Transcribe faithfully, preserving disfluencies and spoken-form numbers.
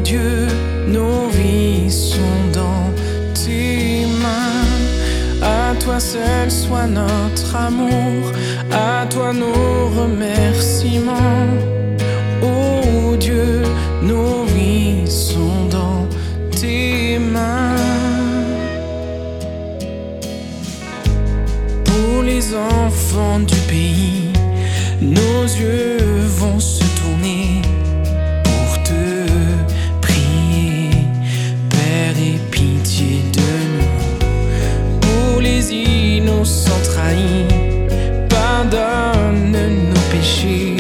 Dieu, nos vies sont dans tes mains. À toi seul soit notre amour, à toi nos remerciements. Oh Dieu, nos vies sont dans tes mains. Pour les enfants du pays, nos yeux vont se tourner pour te prier. Père, aie pitié de nous. Pour les innocents trahis, pardonne nos péchés.